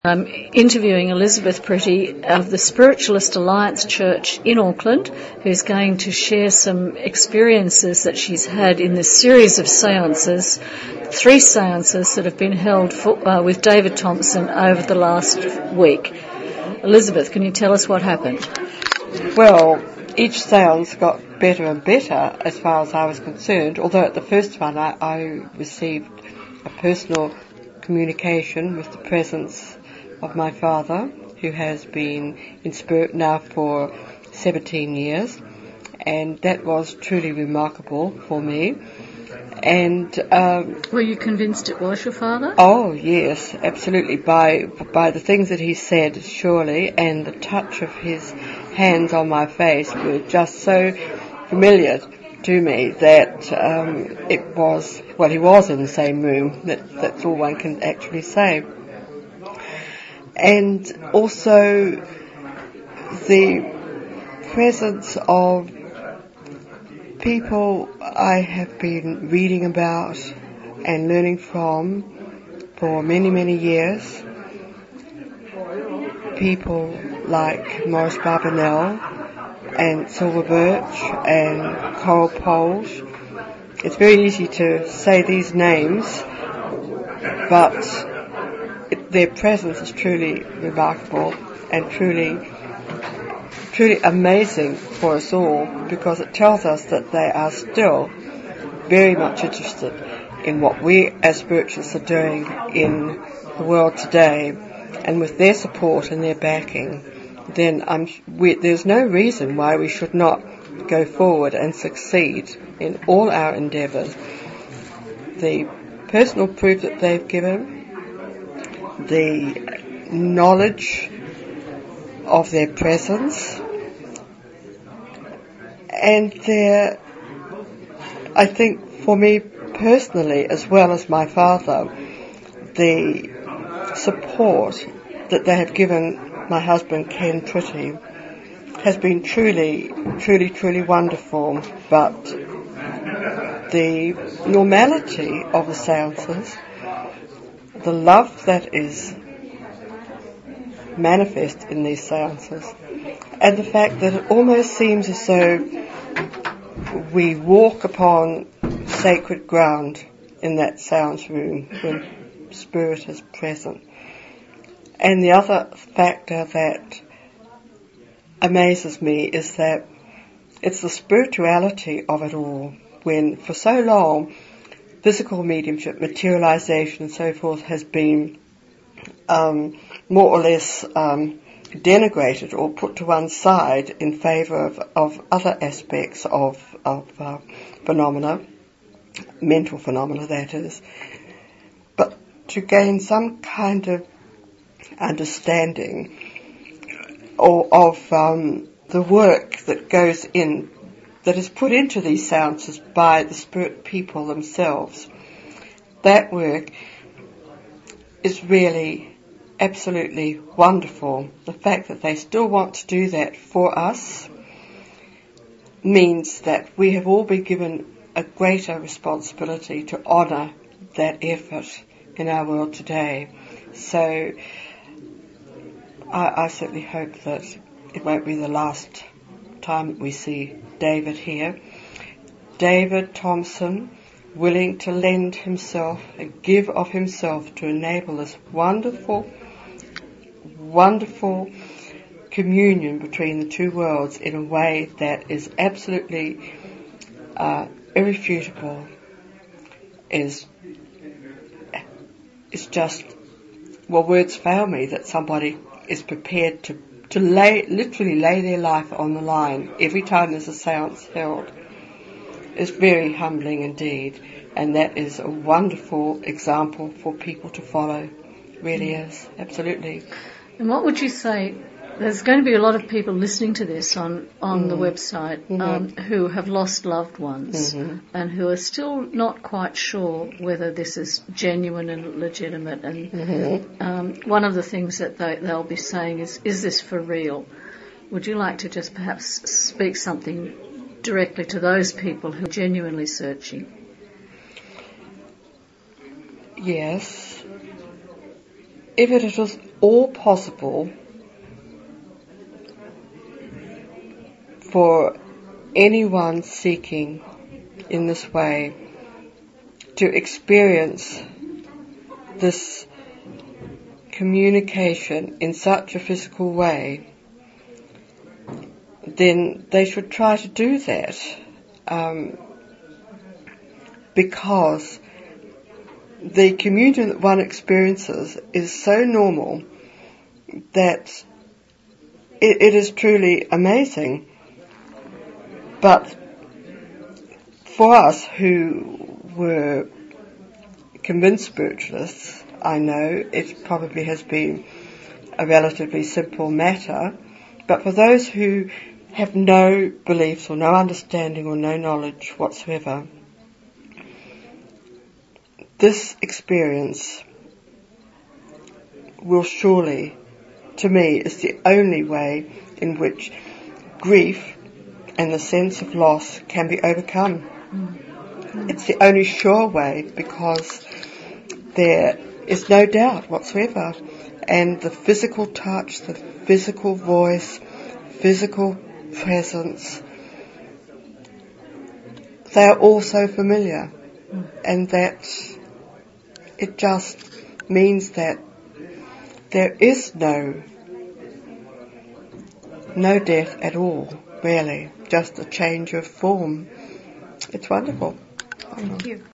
I'm interviewing Elizabeth Pretty of the Spiritualist Alliance Church in Auckland, who's going to share some experiences that she's had in this series of seances, 3 seances that have been held with David Thompson over the last week. Elizabeth, can you tell us what happened? Well, each seance got better and better as far as I was concerned, although at the first one I received a personal communication with the presence of my father, who has been in spirit now for 17 years, and that was truly remarkable for me. And were you convinced it was your father? Oh yes, absolutely, by the things that he said, surely, and the touch of his hands on my face were just so familiar to me that it was, well, he was in the same room. That's all one can actually say. And also the presence of people I have been reading about and learning from for many, many years. People like Maurice Barbanel and Silver Birch and Coral Poles. It's very easy to say these names, but their presence is truly remarkable and truly amazing for us all, because it tells us that they are still very much interested in what we as spiritualists are doing in the world today, and with their support and their backing, then there's no reason why we should not go forward and succeed in all our endeavours. The personal proof that they've given, the knowledge of their presence, and I think for me personally, as well as my father, the support that they have given my husband Ken Pretty has been truly, truly, truly wonderful. But the normality of the seances, the love that is manifest in these seances, and the fact that it almost seems as though we walk upon sacred ground in that seance room when spirit is present. And the other factor that amazes me is that it's the spirituality of it all, when for so long physical mediumship, materialization and so forth has been more or less denigrated or put to one side in favour of other aspects of phenomena, mental phenomena that is. But to gain some kind of understanding of the work that goes in, that is put into these seances by the spirit people themselves, that work is really absolutely wonderful. The fact that they still want to do that for us means that we have all been given a greater responsibility to honour that effort in our world today. So I certainly hope that it won't be the last time that we see David here. David Thompson, willing to lend himself and give of himself to enable this wonderful, wonderful communion between the two worlds in a way that is absolutely irrefutable, is just, well, words fail me that somebody is prepared to literally lay their life on the line every time there's a seance held. It's very humbling indeed, and that is a wonderful example for people to follow. It really is, absolutely. And what would you say, there's going to be a lot of people listening to this on the website who have lost loved ones and who are still not quite sure whether this is genuine and legitimate. And one of the things that they'll be saying is this for real? Would you like to just perhaps speak something directly to those people who are genuinely searching? Yes. If it all possible for anyone seeking in this way to experience this communication in such a physical way, then they should try to do that, because the communion that one experiences is so normal that it is truly amazing. But for us who were convinced spiritualists, I know it probably has been a relatively simple matter, but for those who have no beliefs or no understanding or no knowledge whatsoever, this experience will surely, to me, is the only way in which grief and the sense of loss can be overcome. It's the only sure way, because there is no doubt whatsoever. And the physical touch, the physical voice, physical presence, they are all so familiar. And that it just means that there is no death at all, really, just a change of form. It's wonderful. Thank you.